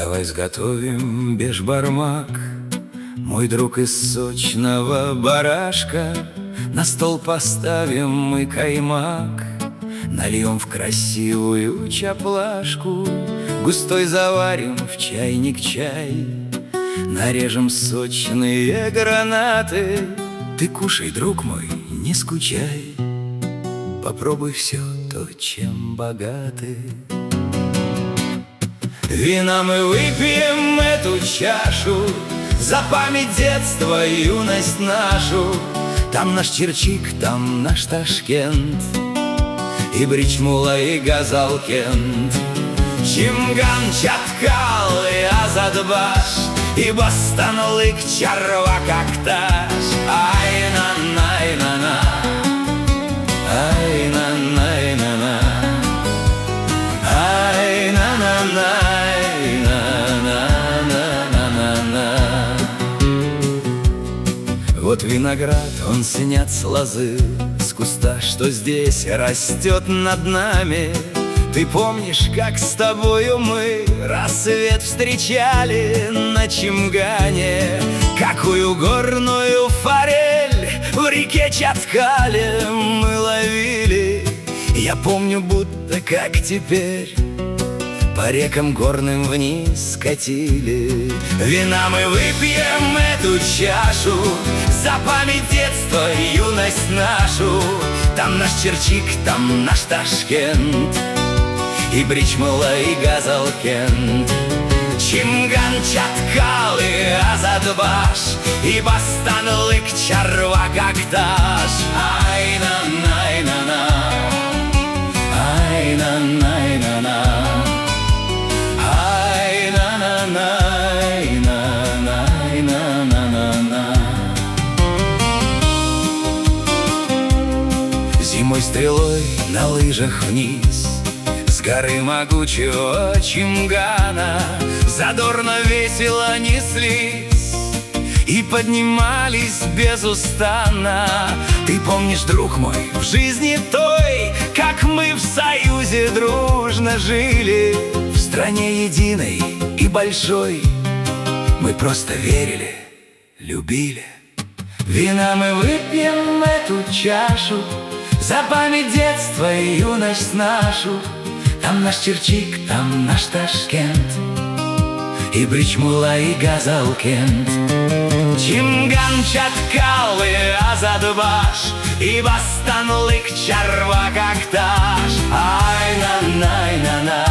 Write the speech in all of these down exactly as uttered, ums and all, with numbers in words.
Давай сготовим бешбармак, мой друг из сочного барашка. На стол поставим мы каймак, нальем в красивую чаплашку, густой заварим в чайник чай, нарежем сочные гранаты. Ты кушай, друг мой, не скучай, попробуй все то, чем богаты. Вина мы выпьем эту чашу за память детства и юность нашу. Там наш Черчик, там наш Ташкент, и Бричмула, и Газалкент, Чимган, Чаткал, и Азадбаш, и Бастан-Лык, Чарвак, Акташ. Ай-на-най-на-на, ай-на-най-на-на, ай-на-на-най-на-на-на-на-на. Вот виноград, он снят с лозы, с куста, что здесь растет над нами. Ты помнишь, как с тобою мы рассвет встречали на Чимгане? Какую горную форель в реке Чаткале мы ловили. Я помню, будто как теперь по рекам горным вниз катили. Вина мы выпьем эту чашу за память детства и юность нашу. Там наш Черчик, там наш Ташкент, и Бричмула, и Газалкент, Чимган, Чаткал, и Азадбаш, и Бастан-Лык, Чарвак, Акташ. Ай-на-най-на-на, ай-на-най-на-на, ай-на-на-най-на-най-на-на-на. Зимой стрелой на лыжах вниз с горы могучего Чимгана задорно весело неслись и поднимались безустанно. Ты помнишь, друг мой, в жизни той, как мы в союзе дружно жили, в стране единой и большой. Мы просто верили, любили. Вина мы выпьем эту чашу за память детства и юность нашу. Там наш Черчик, там наш Ташкент, и Бричмула, и Газалкент, Чимган, Чаткал, и Азадбаш, и Бастан-Лык, Чарвак, Акташ. Ай-на-най-на-на,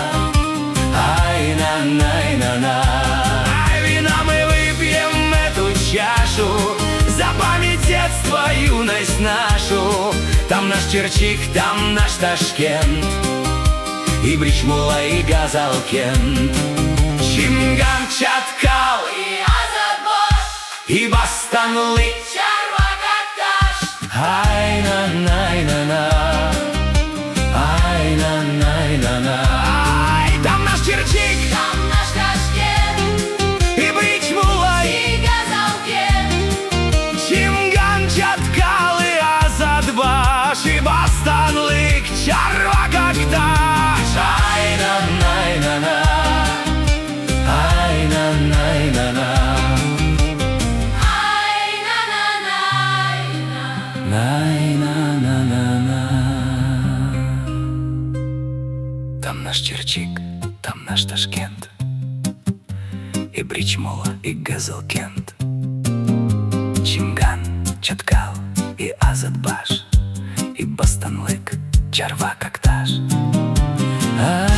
ай-на-най-на-на. Ай, вина мы выпьем эту чашу за память детства и юность нашу. Там наш Черчик, там наш Ташкент, и Бричмула, и Газалкент, Чимган, Чаткал, и Азадбаш, и Бастан-Лык, Чарвак, Акташ. Ай-на-най-на-на, ай-на-най-на-на. Ай, там наш Черчик, Там наш Ташкент, и Бричмула, и Газалкент, Чимган, Чаткал, и Азадбаш, и Бастан-Лык, Чарвак, Акташ. Ай-на-най-на-на, ай-на-най-на-на, ай-на-на-най-на. най-на-на-на-на. Там наш Черчик, там наш Ташкент, и Бричмула, и Газалкент, Чимган, Чаткал, и Азадбаш, и Бастан-Лык, Чарвак, Акташ.